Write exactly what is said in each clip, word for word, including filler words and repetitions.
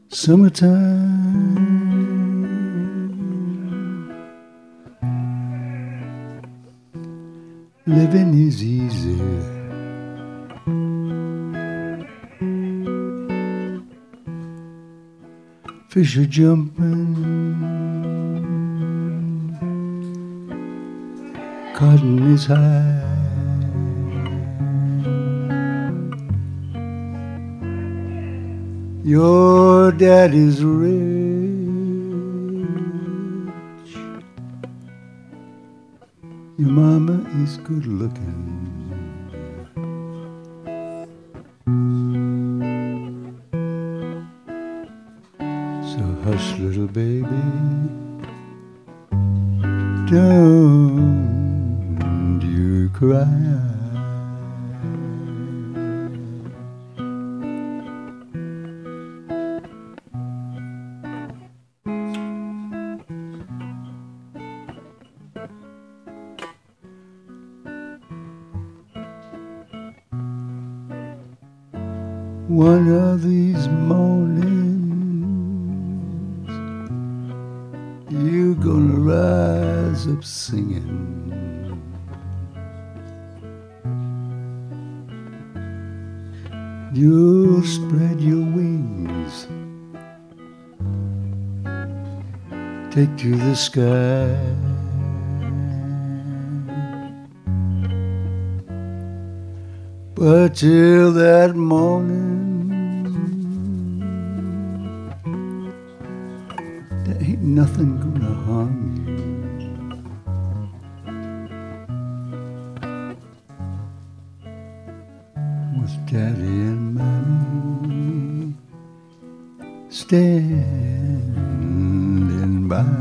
Summertime, living is easy. Fish are jumping, cotton is high. Your daddy's rich, your mama is good looking. So hush, little baby, don't you cry. One of these mornings, you're gonna rise up singing. You'll spread your wings, take to the sky. But till that morning, there ain't nothing gonna harm you. With Daddy and Mommy standing by.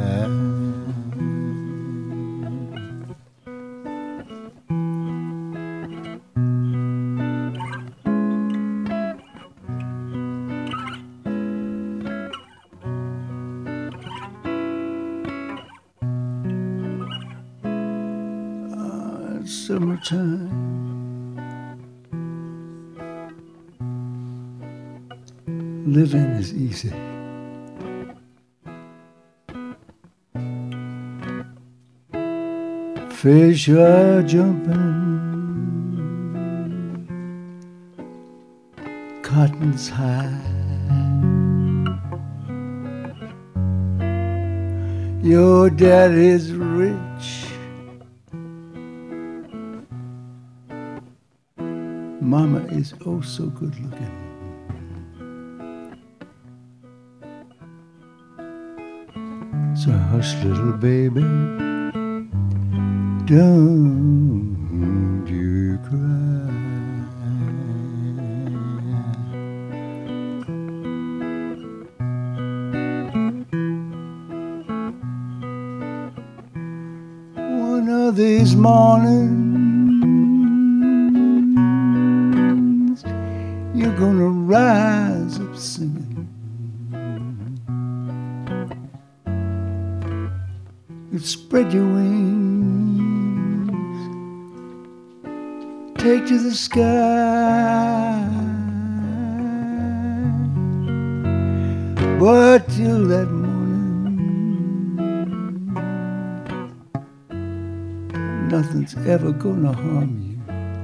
Summertime, living is easy. Fish are jumping, cotton's high. Your daddy's rich, Mama is oh so good looking. So hush, little baby, don't you cry. One of these mornings, you're gonna rise up singing. You spread your wings, take to the sky. But till that morning, nothing's ever gonna harm you.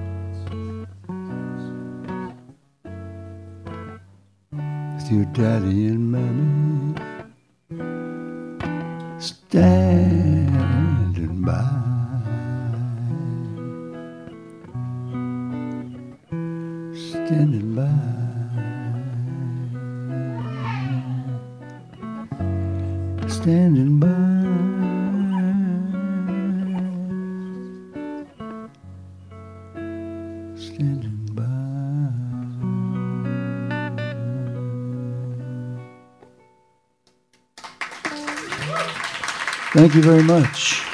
Your daddy and mommy standing by. Standing by. Standing by. Standing by. Thank you very much.